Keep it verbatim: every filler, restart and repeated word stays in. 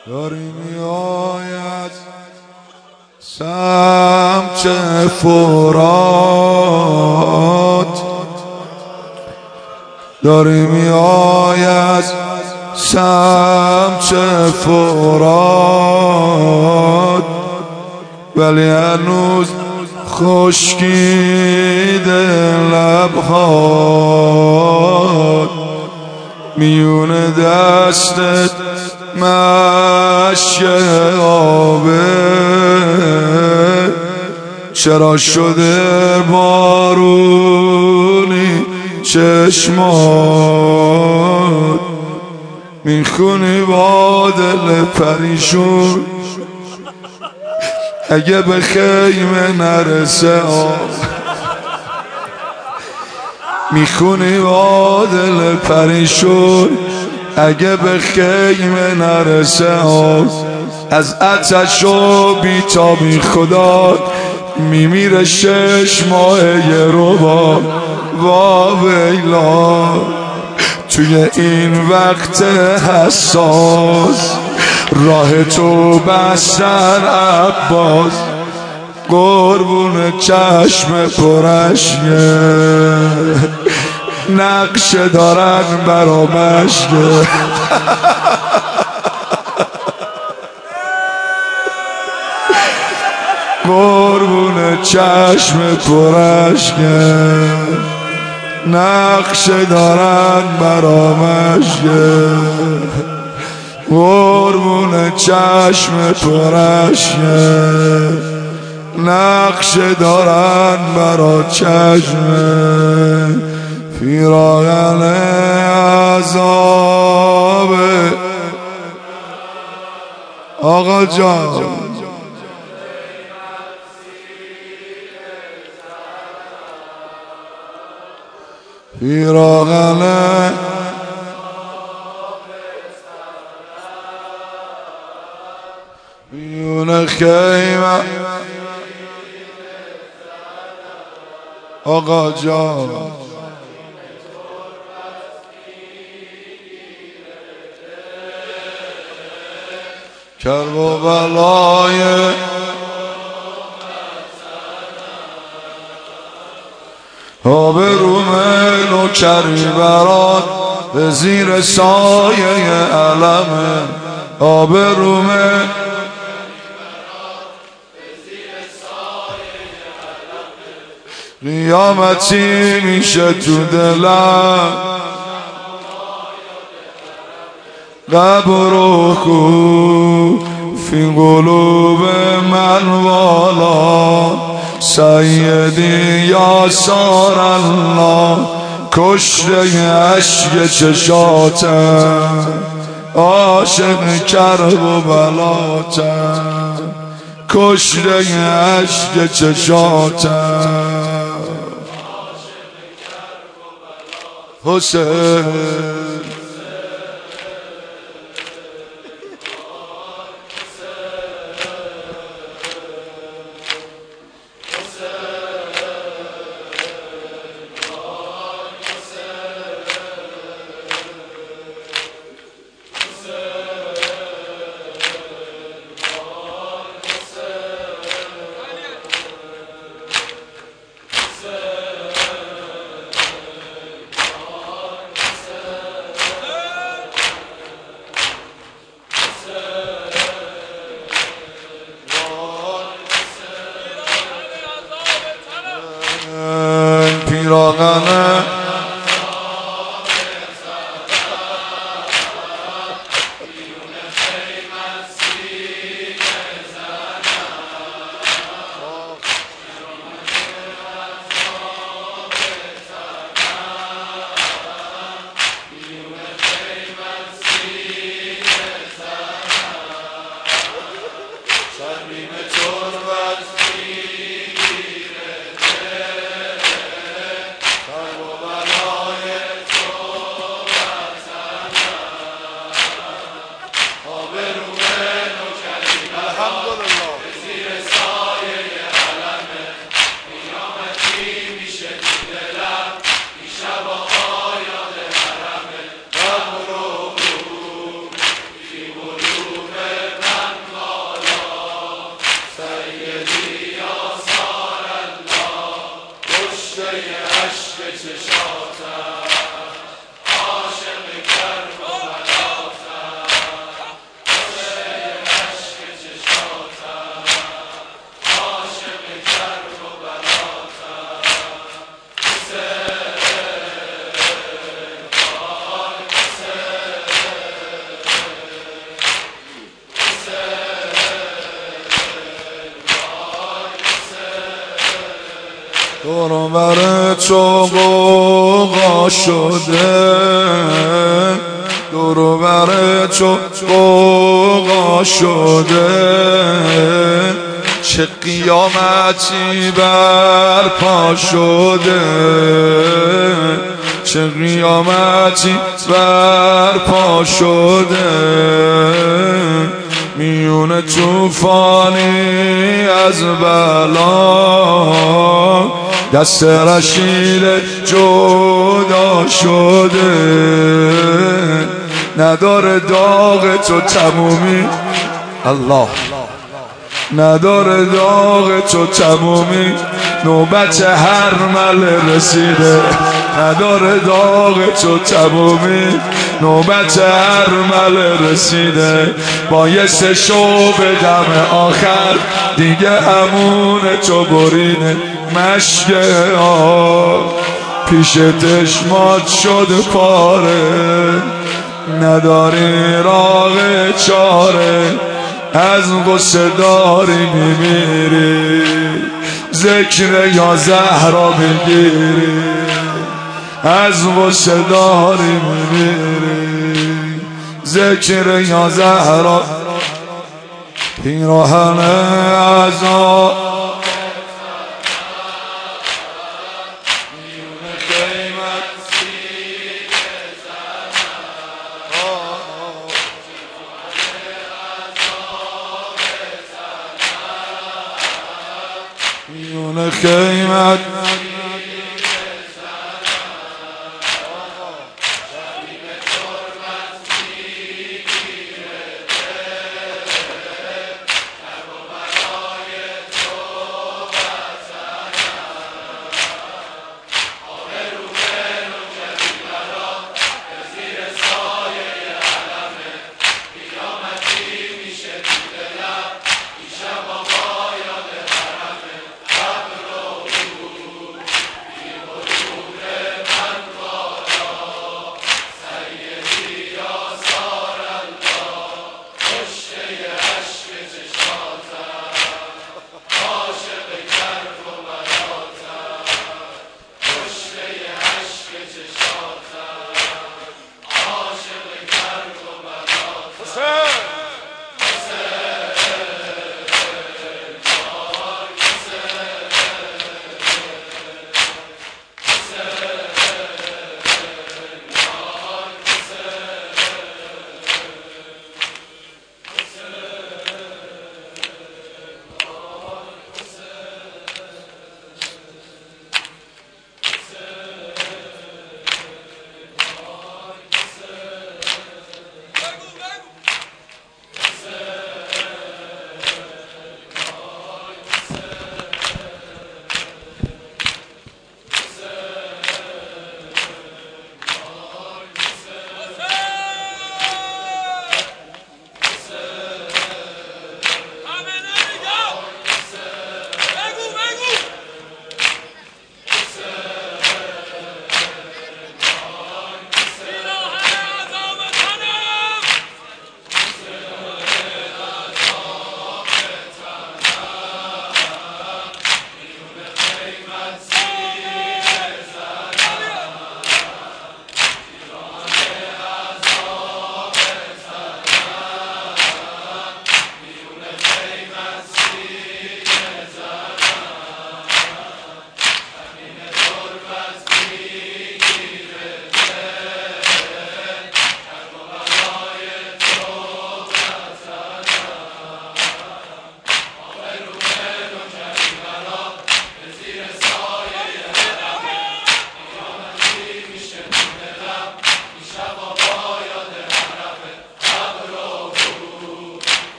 داری میآید سمت فرات، داری میآید سمت فرات، ولی هنوز خشکیده لبهات، میون دستت مشک آبه، چرا شده بارونی چشمات، میخونی با دل پریشون اگه به خیمه نرسه آب، میخونی با دل پریشون اگه به خیمه نرسه آب، از عطش و بیتابی خدا میمیره شش ماه یه ربا. وا ویلا توی این وقت حساس راه تو بستن عباس، قربون چشم پرشگه نقشه دارن برا مشگه. قربون چشم پرشگه نقشه دارن برا مشگه، قربون چشم پرشگه نقشه دارن برا چشم. پیراهن عذاب آقا جان، پیراهن میون خیمه آقا جان، کرب و بلای آبرومه نوکری برات به زیر سایه علمه، آبرومه قیامتی میشه تو دلم، قبر و کو فی قلوب من والا، سیدی یا سار الله کشته عشق چشاتم، عاشق کرب و بلاتم، کشته عشق چشاتم حسین. پیراهن دور بر تو غوغا شده، دور بر تو غوغا شده، چه قیامتی برپا شده، چه قیامتی برپا شده، میون توفانی از بلا دست رشید جدا شده، نداره داغ تو تمومی، الله نداره داغ تو تمومی، نوبت هر مل رسیده، نداره داغ تو تمومی، نوبت هر مل رسیده، بایسته شو به دم آخر دیگه امون تو برینه، مشک آب پیش چشمات شد پاره، نداری راه چاره، از غصه داری میمیری، ذکر یا زهرا میگیری، از غصه داری میمیری، ذکر یا زهرا پیراهن عذاب میون خیمت Say